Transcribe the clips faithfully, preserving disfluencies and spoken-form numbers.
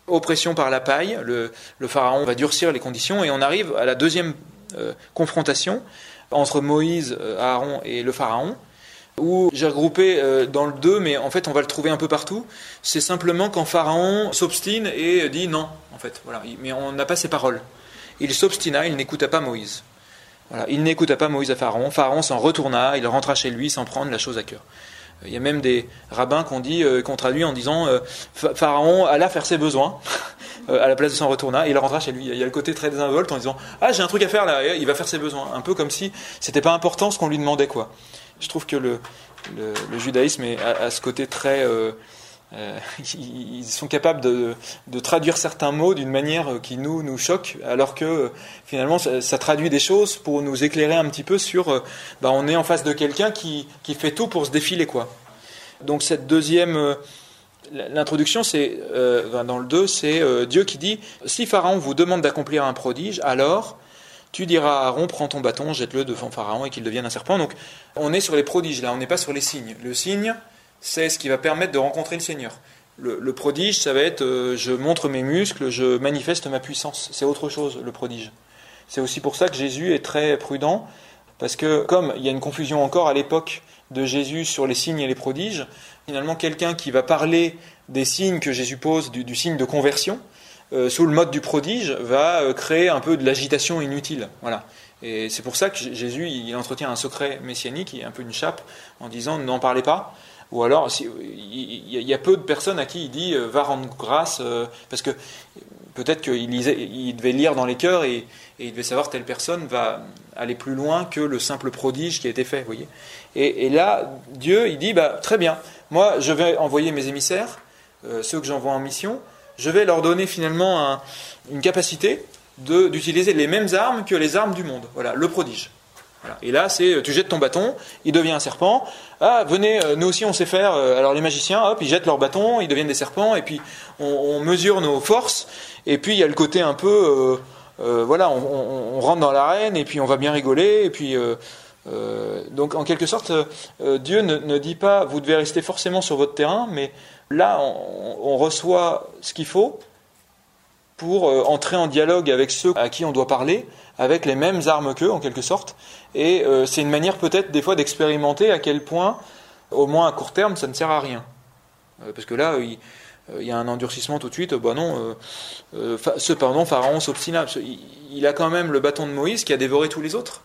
oppression par la paille, le, le pharaon va durcir les conditions, et on arrive à la deuxième euh, confrontation entre Moïse, Aaron et le pharaon, où j'ai regroupé euh, dans le deux, mais en fait on va le trouver un peu partout. C'est simplement quand Pharaon s'obstine et dit non, en fait, voilà. Mais on n'a pas ses paroles. Il s'obstina, il n'écouta pas Moïse. Voilà. Il n'écouta pas Moïse à Pharaon. Pharaon s'en retourna, il rentra chez lui sans prendre la chose à cœur. Il y a même des rabbins qu'on dit, euh, qu'on traduit en disant euh, Pharaon alla faire ses besoins euh, à la place de s'en retourna, et il rentra chez lui. Il y a le côté très désinvolte en disant ah, j'ai un truc à faire là, et il va faire ses besoins, un peu comme si c'était pas important ce qu'on lui demandait, quoi. Je trouve que le, le, le judaïsme est, a, a ce côté très euh, euh, ils sont capables de, de traduire certains mots d'une manière qui nous nous choque, alors que finalement ça, ça traduit des choses pour nous éclairer un petit peu sur bah, on est en face de quelqu'un qui, qui fait tout pour se défiler, quoi. Donc cette deuxième euh, l'introduction, c'est euh, dans le deux, c'est euh, Dieu qui dit si Pharaon vous demande d'accomplir un prodige, alors tu diras à Aaron, prends ton bâton, jette-le devant Pharaon et qu'il devienne un serpent. Donc on est sur les prodiges là, on n'est pas sur les signes. Le signe, c'est ce qui va permettre de rencontrer le Seigneur. Le, le prodige, ça va être euh, je montre mes muscles, je manifeste ma puissance. C'est autre chose, le prodige. C'est aussi pour ça que Jésus est très prudent, parce que comme il y a une confusion encore à l'époque de Jésus sur les signes et les prodiges, finalement quelqu'un qui va parler des signes que Jésus pose, du, du signe de conversion, Euh, sous le mode du prodige, va euh, créer un peu de l'agitation inutile. Voilà. Et c'est pour ça que Jésus il entretient un secret messianique, il y a un peu une chape, en disant n'en parlez pas. Ou alors, si, il, il y a peu de personnes à qui il dit euh, va rendre grâce, euh, parce que peut-être qu'il lisait, il devait lire dans les cœurs et, et il devait savoir telle personne va aller plus loin que le simple prodige qui a été fait. Vous voyez. Et, et là, Dieu, il dit bah, très bien, moi je vais envoyer mes émissaires, euh, ceux que j'envoie en mission. Je vais leur donner finalement un, une capacité de, d'utiliser les mêmes armes que les armes du monde. Voilà, le prodige. Voilà. Et là, c'est tu jettes ton bâton, il devient un serpent. Ah, venez, nous aussi on sait faire. Alors les magiciens, hop, ils jettent leur bâton, ils deviennent des serpents, et puis on, on mesure nos forces. Et puis il y a le côté un peu, euh, euh, voilà, on, on, on rentre dans l'arène, et puis on va bien rigoler, et puis. Euh, euh, donc en quelque sorte, euh, Dieu ne, ne dit pas vous devez rester forcément sur votre terrain, mais là, on, on reçoit ce qu'il faut pour euh, entrer en dialogue avec ceux à qui on doit parler, avec les mêmes armes qu'eux, en quelque sorte. Et euh, c'est une manière peut-être des fois d'expérimenter à quel point, au moins à court terme, ça ne sert à rien. Euh, parce que là, il, euh, il y a un endurcissement tout de suite. Bah non, euh, euh, fa- cependant, Pharaon s'obstina. Il, il a quand même le bâton de Moïse qui a dévoré tous les autres.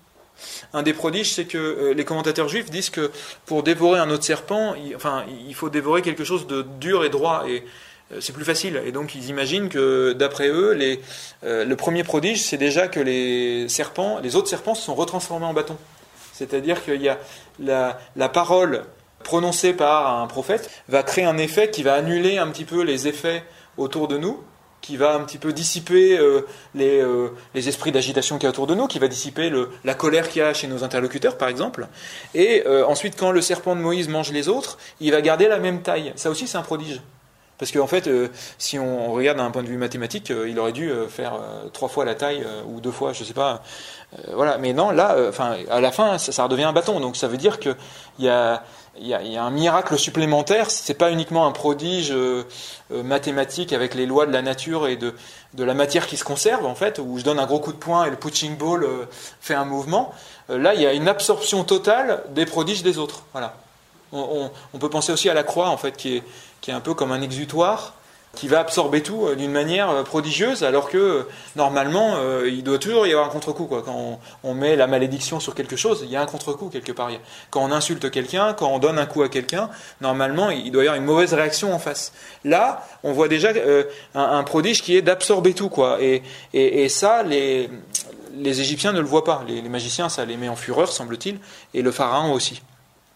Un des prodiges, c'est que euh, les commentateurs juifs disent que pour dévorer un autre serpent, il, enfin, il faut dévorer quelque chose de dur et droit, et euh, c'est plus facile. Et donc ils imaginent que, d'après eux, les, euh, le premier prodige, c'est déjà que les serpents, les autres serpents se sont retransformés en bâtons. C'est-à-dire qu'il y a la, la parole prononcée par un prophète va créer un effet qui va annuler un petit peu les effets autour de nous, qui va un petit peu dissiper euh, les, euh, les esprits d'agitation qu'il y a autour de nous, qui va dissiper le, la colère qu'il y a chez nos interlocuteurs, par exemple. Et euh, ensuite, quand le serpent de Moïse mange les autres, il va garder la même taille. Ça aussi, c'est un prodige. Parce qu'en fait, euh, si on regarde d'un point de vue mathématique, euh, il aurait dû euh, faire euh, trois fois la taille, euh, ou deux fois, je ne sais pas. Euh, voilà. Mais non, là, euh, à la fin, ça, ça redevient un bâton. Donc ça veut dire qu'il y a... Il y, a, il y a un miracle supplémentaire, c'est pas uniquement un prodige euh, euh, mathématique avec les lois de la nature et de, de la matière qui se conserve, en fait, où je donne un gros coup de poing et le punching ball euh, fait un mouvement. Euh, là, il y a une absorption totale des prodiges des autres. Voilà. On, on, on peut penser aussi à la croix, en fait, qui est, qui est un peu comme un exutoire, qui va absorber tout euh, d'une manière euh, prodigieuse, alors que euh, normalement, euh, il doit toujours y avoir un contre-coup, quoi. Quand on, on met la malédiction sur quelque chose, il y a un contre-coup quelque part. Quand on insulte quelqu'un, quand on donne un coup à quelqu'un, normalement, il doit y avoir une mauvaise réaction en face. Là, on voit déjà euh, un, un prodige qui est d'absorber tout, quoi. Et, et, et ça, les, les Égyptiens ne le voient pas. Les, les magiciens, ça les met en fureur, semble-t-il, et le pharaon aussi.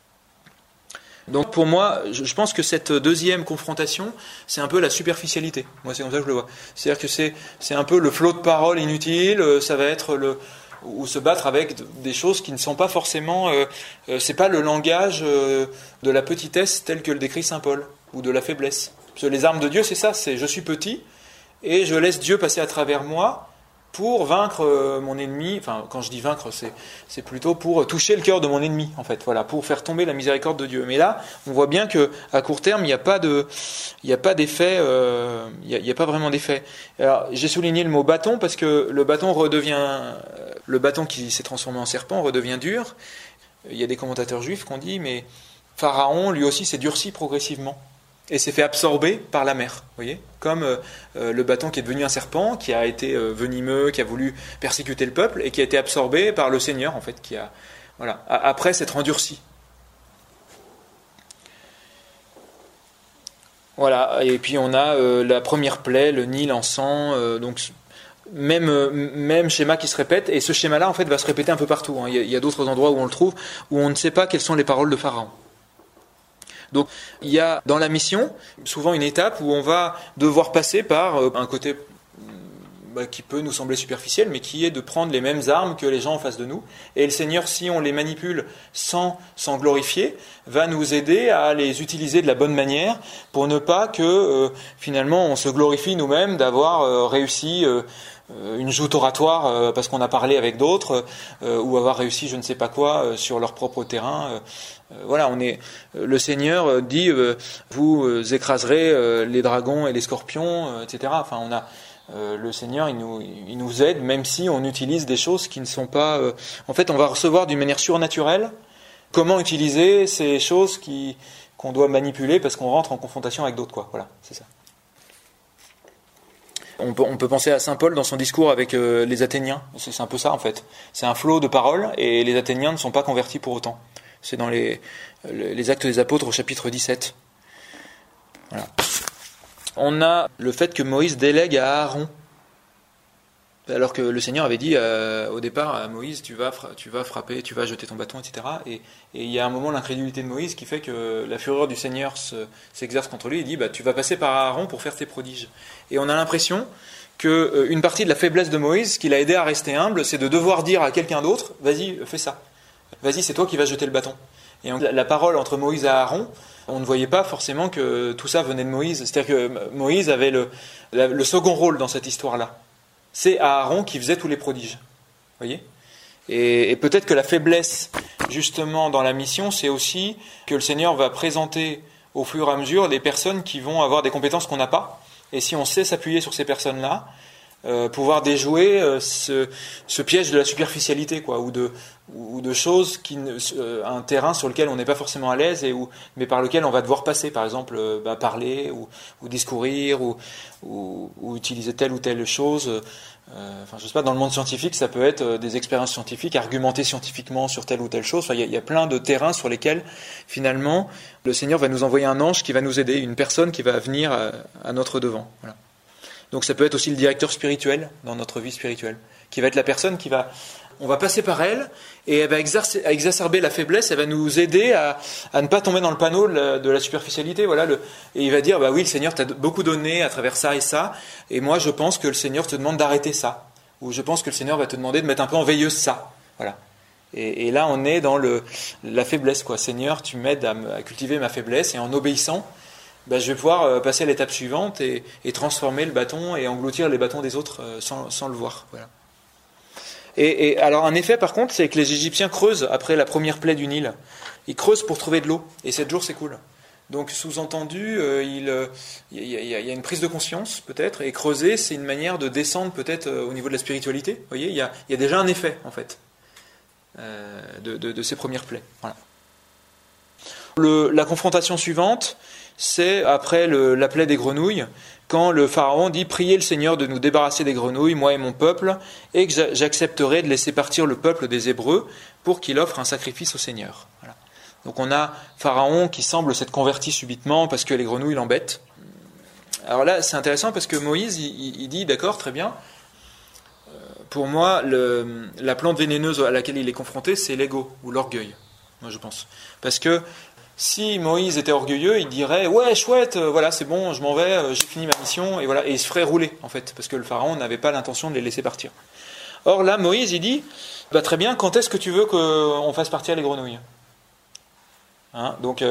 Donc pour moi, je pense que cette deuxième confrontation, c'est un peu la superficialité. Moi, c'est comme ça que je le vois. C'est-à-dire que c'est, c'est un peu le flot de paroles inutile, ça va être le... ou se battre avec des choses qui ne sont pas forcément... Euh, euh, c'est pas le langage euh, de la petitesse tel que le décrit saint Paul, ou de la faiblesse. Parce que les armes de Dieu, c'est ça, c'est je suis petit, et je laisse Dieu passer à travers moi pour vaincre euh, mon ennemi. Enfin, quand je dis vaincre, c'est, c'est plutôt pour toucher le cœur de mon ennemi, en fait. Voilà, pour faire tomber la miséricorde de Dieu. Mais là, on voit bien que à court terme, il n'y a pas de, il n'y a pas d'effet, euh, il n'y a, il y a pas vraiment d'effet. Alors, j'ai souligné le mot bâton parce que le bâton redevient, le bâton qui s'est transformé en serpent redevient dur. Il y a des commentateurs juifs qui ont dit, mais Pharaon, lui aussi, s'est durci progressivement et s'est fait absorber par la mer, vous voyez, comme euh, le bâton qui est devenu un serpent, qui a été euh, venimeux, qui a voulu persécuter le peuple et qui a été absorbé par le Seigneur, en fait, qui a, voilà, après s'être endurci. Voilà, et puis on a euh, la première plaie, le Nil en sang, euh, donc même, euh, même schéma qui se répète, et ce schéma-là, en fait, va se répéter un peu partout. Hein. Il y a, il y a d'autres endroits où on le trouve, où on ne sait pas quelles sont les paroles de Pharaon. Donc il y a dans la mission souvent une étape où on va devoir passer par un côté bah, qui peut nous sembler superficiel, mais qui est de prendre les mêmes armes que les gens en face de nous. Et le Seigneur, si on les manipule sans s'en glorifier, va nous aider à les utiliser de la bonne manière pour ne pas que euh, finalement on se glorifie nous-mêmes d'avoir euh, réussi euh, une joute oratoire euh, parce qu'on a parlé avec d'autres euh, ou avoir réussi je ne sais pas quoi euh, sur leur propre terrain. Euh, euh, voilà, on est. Euh, le Seigneur dit euh, vous euh, écraserez euh, les dragons et les scorpions, euh, et cetera. Enfin, on a euh, le Seigneur, il nous, il nous aide même si on utilise des choses qui ne sont pas. Euh, en fait, on va recevoir d'une manière surnaturelle comment utiliser ces choses qui qu'on doit manipuler parce qu'on rentre en confrontation avec d'autres, quoi. Voilà, c'est ça. On peut, on peut penser à saint Paul dans son discours avec euh, les Athéniens. C'est, c'est un peu ça, en fait. C'est un flot de paroles, et les Athéniens ne sont pas convertis pour autant. C'est dans les, les Actes des Apôtres au chapitre dix-sept. Voilà. On a le fait que Moïse délègue à Aaron. Alors que le Seigneur avait dit euh, au départ à Moïse, tu vas, fra- tu vas frapper, tu vas jeter ton bâton, et cetera. Et, et il y a un moment l'incrédulité de Moïse qui fait que la fureur du Seigneur se, s'exerce contre lui. Il dit, bah, tu vas passer par Aaron pour faire tes prodiges. Et on a l'impression qu'une euh, partie de la faiblesse de Moïse, qui l'a aidé à rester humble, c'est de devoir dire à quelqu'un d'autre, vas-y, fais ça. Vas-y, c'est toi qui vas jeter le bâton. Et on, la, la parole entre Moïse et Aaron, on ne voyait pas forcément que tout ça venait de Moïse. C'est-à-dire que Moïse avait le, la, le second rôle dans cette histoire-là. C'est Aaron qui faisait tous les prodiges. Voyez ? Et, et peut-être que la faiblesse, justement, dans la mission, c'est aussi que le Seigneur va présenter au fur et à mesure des personnes qui vont avoir des compétences qu'on n'a pas. Et si on sait s'appuyer sur ces personnes-là, euh, pouvoir déjouer euh, ce, ce piège de la superficialité, quoi, ou de, ou de choses, qui, euh, un terrain sur lequel on n'est pas forcément à l'aise, et où, mais par lequel on va devoir passer, par exemple, euh, bah, parler, ou, ou discourir, ou, ou, ou utiliser telle ou telle chose. Euh, enfin, je sais pas, dans le monde scientifique, ça peut être euh, des expériences scientifiques, argumenter scientifiquement sur telle ou telle chose. Enfin, il y, y a plein de terrains sur lesquels, finalement, le Seigneur va nous envoyer un ange qui va nous aider, une personne qui va venir à, à notre devant. Voilà. Donc ça peut être aussi le directeur spirituel dans notre vie spirituelle, qui va être la personne qui va, on va passer par elle et elle va exercer, exacerber la faiblesse, elle va nous aider à, à ne pas tomber dans le panneau de la, de la superficialité. Voilà, le, et il va dire, bah oui, le Seigneur t'a beaucoup donné à travers ça et ça, et moi je pense que le Seigneur te demande d'arrêter ça, ou je pense que le Seigneur va te demander de mettre un peu en veilleuse ça. Voilà. Et, et là on est dans le, la faiblesse, quoi. Seigneur, tu m'aides à, à cultiver ma faiblesse, et en obéissant, ben, je vais pouvoir passer à l'étape suivante et, et transformer le bâton et engloutir les bâtons des autres sans, sans le voir. Voilà. Et, et alors un effet par contre, c'est que les Égyptiens creusent après la première plaie du Nil. Ils creusent pour trouver de l'eau, et sept jours s'écoulent. Donc sous-entendu, euh, il euh, y, y, y a une prise de conscience peut-être, et creuser, c'est une manière de descendre peut-être euh, au niveau de la spiritualité. Vous voyez, il y a, y a déjà un effet en fait euh, de, de, de ces premières plaies. Voilà. Le, la confrontation suivante, c'est après le, la plaie des grenouilles, quand le Pharaon dit « Priez le Seigneur de nous débarrasser des grenouilles, moi et mon peuple, et que j'accepterai de laisser partir le peuple des Hébreux pour qu'il offre un sacrifice au Seigneur. » Voilà. Donc on a Pharaon qui semble s'être converti subitement parce que les grenouilles l'embêtent. Alors là, c'est intéressant parce que Moïse, il, il dit « D'accord, très bien. Pour moi, le, la plante vénéneuse à laquelle il est confronté, c'est l'ego ou l'orgueil. » Moi, je pense. Parce que si Moïse était orgueilleux, il dirait « Ouais, chouette, euh, voilà, c'est bon, je m'en vais, euh, j'ai fini ma mission. » Et voilà, et il se ferait rouler, en fait, parce que le pharaon n'avait pas l'intention de les laisser partir. Or là, Moïse, il dit « Bah très bien, quand est-ce que tu veux qu'on fasse partir les grenouilles ?» Hein, donc, euh,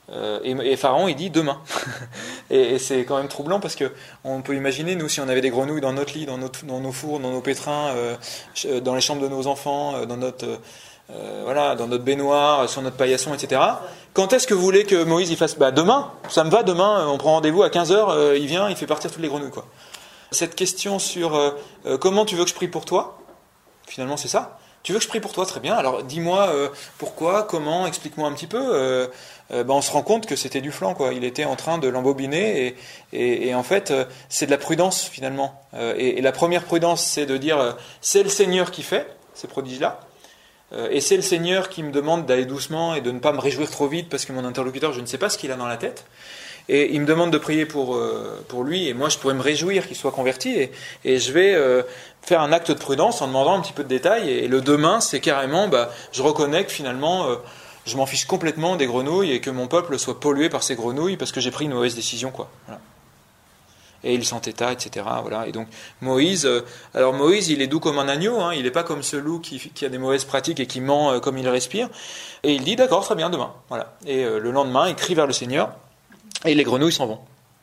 Euh, et, et Pharaon, il dit demain. et, et c'est quand même troublant parce que on peut imaginer, nous, si on avait des grenouilles dans notre lit, dans, notre, dans nos fours, dans nos pétrins, euh, dans les chambres de nos enfants, euh, dans notre, euh, voilà, dans notre baignoire, sur notre paillasson, et cetera. Quand est-ce que vous voulez que Moïse il fasse ? Bah demain, ça me va, demain, on prend rendez-vous à quinze heures, euh, il vient, il fait partir toutes les grenouilles, quoi. Cette question sur euh, euh, comment tu veux que je prie pour toi, finalement c'est ça. Tu veux que je prie pour toi, très bien. Alors dis-moi euh, pourquoi, comment, explique-moi un petit peu. Euh, euh, ben, on se rend compte que c'était du flan, quoi. Il était en train de l'embobiner et, et, et en fait euh, c'est de la prudence finalement. Euh, et, et la première prudence, c'est de dire euh, c'est le Seigneur qui fait ces prodiges-là. Euh, et c'est le Seigneur qui me demande d'aller doucement et de ne pas me réjouir trop vite parce que mon interlocuteur, je ne sais pas ce qu'il a dans la tête. Et il me demande de prier pour, euh, pour lui, et moi je pourrais me réjouir qu'il soit converti, et, et je vais euh, faire un acte de prudence en demandant un petit peu de détails, et, et le demain c'est carrément, bah, je reconnais que finalement euh, je m'en fiche complètement des grenouilles, et que mon peuple soit pollué par ces grenouilles, parce que j'ai pris une mauvaise décision, quoi. Voilà. Et il s'entêta, et cetera. Voilà. Et donc Moïse, euh, alors Moïse il est doux comme un agneau, hein, il n'est pas comme ce loup qui, qui a des mauvaises pratiques et qui ment euh, comme il respire, et il dit d'accord, très bien, demain. Voilà. Et euh, le lendemain il crie vers le Seigneur, et les grenouilles s'en vont.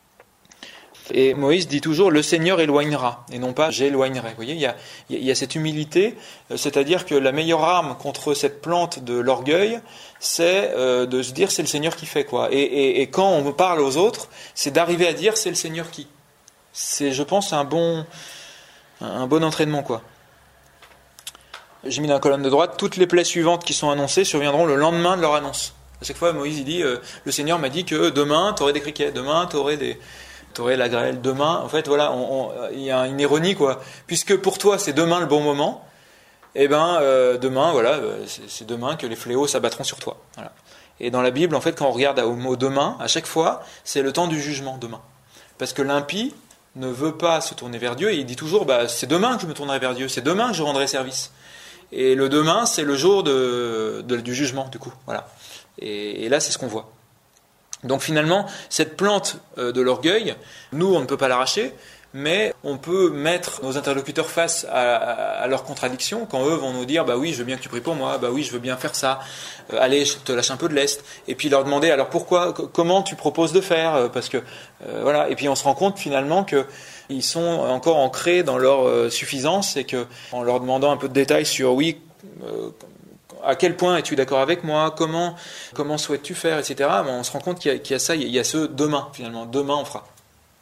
Et Moïse dit toujours « le Seigneur éloignera » et non pas « j'éloignerai ». Vous voyez, il y a, il y a cette humilité, c'est-à-dire que la meilleure arme contre cette plante de l'orgueil, c'est euh, de se dire « c'est le Seigneur qui fait ». Quoi. Et, et, et quand on parle aux autres, c'est d'arriver à dire « c'est le Seigneur qui ». C'est, je pense, un bon, un bon entraînement, quoi. J'ai mis dans la colonne de droite « toutes les plaies suivantes qui sont annoncées surviendront le lendemain de leur annonce ». À chaque fois, Moïse il dit euh, le Seigneur m'a dit que demain, tu aurais des criquets, demain, tu aurais des, t'aurais la grêle, demain. En fait, voilà, il y a une ironie, quoi. Puisque pour toi, c'est demain le bon moment, et eh ben euh, demain, voilà, c'est, c'est demain que les fléaux s'abattront sur toi. Voilà. Et dans la Bible, en fait, quand on regarde au mot demain, à chaque fois, c'est le temps du jugement, demain. Parce que l'impie ne veut pas se tourner vers Dieu, et il dit toujours, bah, c'est demain que je me tournerai vers Dieu, c'est demain que je rendrai service. Et le demain, c'est le jour de, de, du jugement, du coup. Voilà. Et, et là, c'est ce qu'on voit. Donc finalement, cette plante euh, de l'orgueil, nous, on ne peut pas l'arracher, mais on peut mettre nos interlocuteurs face à, à, à leurs contradictions, quand eux vont nous dire « bah oui, je veux bien que tu pries pour moi, bah oui, je veux bien faire ça, euh, allez, je te lâche un peu de lest », et puis leur demander « alors pourquoi, c- comment tu proposes de faire ?» Parce que, euh, voilà, et puis on se rend compte finalement que ils sont encore ancrés dans leur euh, suffisance, et que en leur demandant un peu de détails sur « oui, euh, à quel point es-tu d'accord avec moi, comment, comment souhaites-tu faire, et cetera » On se rend compte qu'il y a, qu'il y a ça, il y a ce demain finalement, demain on fera.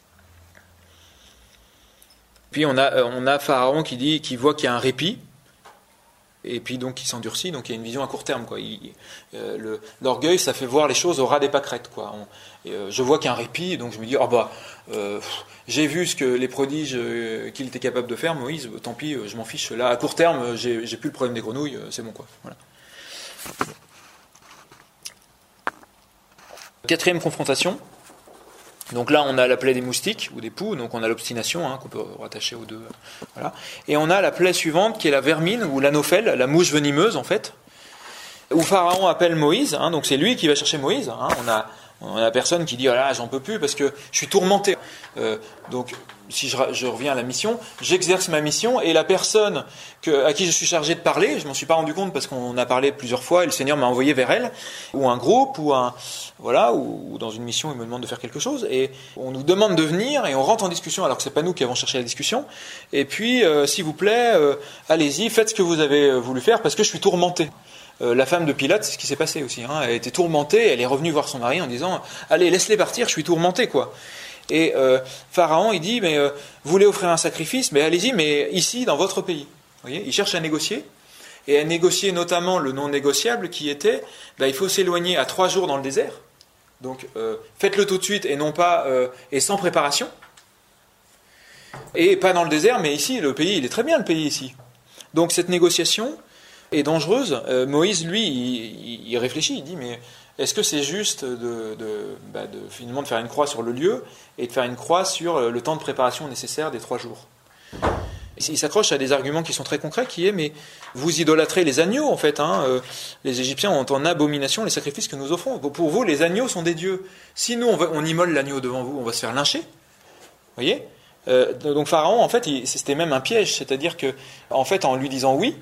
Puis on a, on a Pharaon qui dit, qui voit qu'il y a un répit, et puis donc il s'endurcit, donc il y a une vision à court terme, quoi. Il, euh, le, l'orgueil, ça fait voir les choses au ras des pâquerettes, quoi. On, et, euh, je vois qu'il y a un répit, donc je me dis, oh bah, euh, j'ai vu ce que les prodiges euh, qu'il était capable de faire, Moïse, tant pis, euh, je m'en fiche. Là, à court terme, j'ai, j'ai plus le problème des grenouilles, euh, c'est bon, quoi. Voilà. Quatrième confrontation. Donc là, on a la plaie des moustiques ou des poux, donc on a l'obstination, hein, qu'on peut rattacher aux deux. Voilà. Et on a la plaie suivante qui est la vermine ou l'anophèle, la mouche venimeuse en fait, où Pharaon appelle Moïse, hein, donc c'est lui qui va chercher Moïse. Hein, on a on a la personne qui dit oh là, j'en peux plus parce que je suis tourmenté. Euh, donc si je, je reviens à la mission, j'exerce ma mission et la personne que, à qui je suis chargé de parler, je m'en suis pas rendu compte parce qu'on a parlé plusieurs fois et le Seigneur m'a envoyé vers elle, ou un groupe, ou un voilà, ou, ou dans une mission il me demande de faire quelque chose et on nous demande de venir et on rentre en discussion alors que c'est pas nous qui avons cherché la discussion. Et puis euh, s'il vous plaît, euh, allez-y, faites ce que vous avez voulu faire parce que je suis tourmenté. Euh, la femme de Pilate, c'est ce qui s'est passé aussi. Hein. Elle était tourmentée, elle est revenue voir son mari en disant « Allez, laisse-les partir, je suis tourmentée, quoi. » Et euh, Pharaon, il dit « Mais euh, vous voulez offrir un sacrifice, mais allez-y, mais ici, dans votre pays. » Vous voyez, il cherche à négocier, et à négocier notamment le non négociable qui était bah, « Il faut s'éloigner à trois jours dans le désert. Donc, euh, faites-le tout de suite et non pas euh, et sans préparation. Et pas dans le désert, mais ici, le pays, il est très bien, le pays ici. Donc, cette négociation est dangereuse. Euh, Moïse, lui, il, il réfléchit, il dit, mais est-ce que c'est juste de, de, bah de, finalement, de faire une croix sur le lieu et de faire une croix sur le temps de préparation nécessaire des trois jours ? Il s'accroche à des arguments qui sont très concrets, qui est, mais vous idolâtrez les agneaux, en fait. Hein, euh, les Égyptiens ont en abomination les sacrifices que nous offrons. Pour vous, les agneaux sont des dieux. Si nous, on, va, on immole l'agneau devant vous, on va se faire lyncher. Vous voyez ? euh, Donc Pharaon, en fait, il, c'était même un piège. C'est-à-dire que, en fait, en lui disant oui,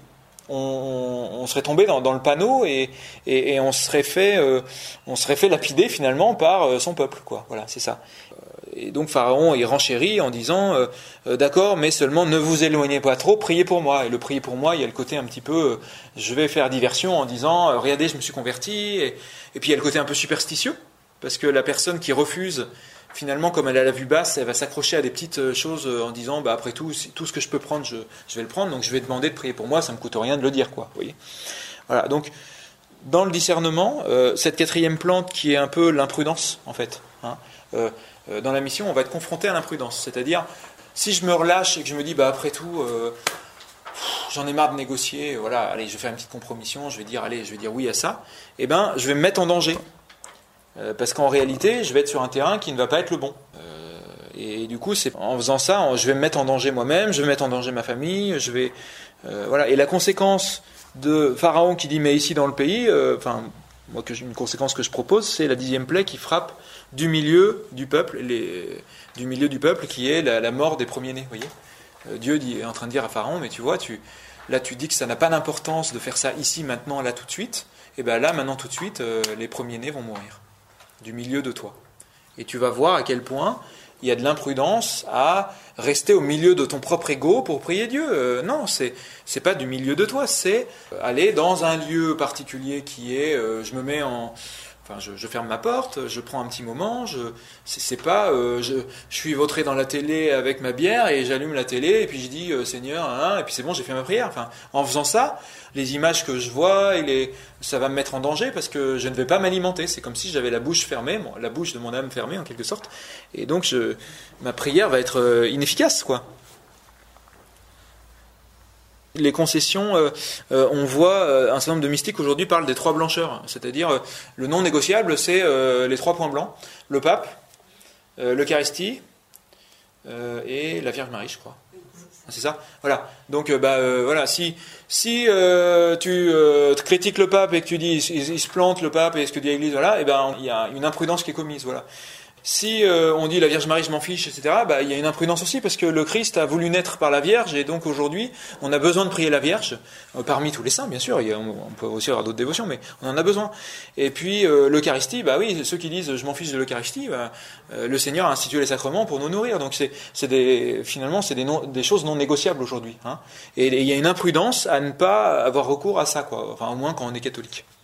on, on serait tombé dans, dans le panneau et, et, et on serait fait, euh, on serait fait lapider finalement par euh, son peuple, quoi. Voilà, c'est ça. Et donc Pharaon il renchérit en disant euh, euh, d'accord, mais seulement ne vous éloignez pas trop, priez pour moi. Et le prier pour moi, il y a le côté un petit peu, euh, je vais faire diversion en disant euh, regardez, je me suis converti. Et, et puis il y a le côté un peu superstitieux, parce que la personne qui refuse, finalement, comme elle a la vue basse, elle va s'accrocher à des petites choses en disant bah après tout, tout ce que je peux prendre, je, je vais le prendre, donc je vais demander de prier pour moi, ça me coûte rien de le dire, quoi. Vous voyez. Voilà. Donc dans le discernement, euh, cette quatrième plante qui est un peu l'imprudence, en fait. Hein, euh, Dans la mission, on va être confronté à l'imprudence. C'est-à-dire, si je me relâche et que je me dis, bah après tout, euh, j'en ai marre de négocier, voilà, allez, je vais faire une petite compromission, je vais dire, allez, je vais dire oui à ça, eh ben, je vais me mettre en danger. Euh, parce qu'en réalité, je vais être sur un terrain qui ne va pas être le bon. Euh, et du coup, c'est en faisant ça, je vais me mettre en danger moi-même, je vais mettre en danger ma famille, je vais, euh, voilà. Et la conséquence de Pharaon qui dit, mais ici dans le pays, enfin, euh, moi, que, une conséquence que je propose, c'est la dixième plaie qui frappe du milieu du peuple, les, du milieu du peuple qui est la, la mort des premiers-nés. Voyez, euh, Dieu dit, est en train de dire à Pharaon, mais tu vois, tu, là tu dis que ça n'a pas d'importance de faire ça ici, maintenant, là tout de suite. Et bien là, maintenant tout de suite, euh, les premiers-nés vont mourir du milieu de toi. Et tu vas voir à quel point il y a de l'imprudence à rester au milieu de ton propre ego pour prier Dieu. Euh, non, c'est c'est pas du milieu de toi, c'est aller dans un lieu particulier qui est, euh, je me mets en... Enfin, je, je ferme ma porte, je prends un petit moment, je, c'est, c'est pas, euh, je, je suis vautré dans la télé avec ma bière et j'allume la télé et puis je dis euh, Seigneur, hein, et puis c'est bon, j'ai fait ma prière. Enfin, en faisant ça, les images que je vois, et les, ça va me mettre en danger parce que je ne vais pas m'alimenter. C'est comme si j'avais la bouche fermée, bon, la bouche de mon âme fermée en quelque sorte, et donc je, ma prière va être euh, inefficace, quoi. Les concessions, euh, euh, on voit euh, un certain nombre de mystiques aujourd'hui parlent des trois blancheurs, c'est-à-dire euh, le non négociable, c'est euh, les trois points blancs, le pape, euh, l'Eucharistie euh, et la Vierge Marie, je crois. C'est ça. Voilà. Donc, euh, bah euh, voilà, si si euh, tu euh, critiques le pape et que tu dis il, il se plante le pape et ce que dit l'Église, voilà, et ben il y a une imprudence qui est commise, voilà. Si euh, on dit la Vierge Marie, je m'en fiche, et cetera, bah, il y a une imprudence aussi, parce que le Christ a voulu naître par la Vierge, et donc aujourd'hui, on a besoin de prier la Vierge, euh, parmi tous les saints, bien sûr, il y a, on peut aussi avoir d'autres dévotions, mais on en a besoin. Et puis, euh, l'Eucharistie, bah oui, ceux qui disent je m'en fiche de l'Eucharistie, bah, euh, le Seigneur a institué les sacrements pour nous nourrir, donc c'est, c'est des, finalement, c'est des, non, des choses non négociables aujourd'hui. Hein. Et il y a une imprudence à ne pas avoir recours à ça, quoi. Enfin, au moins quand on est catholique.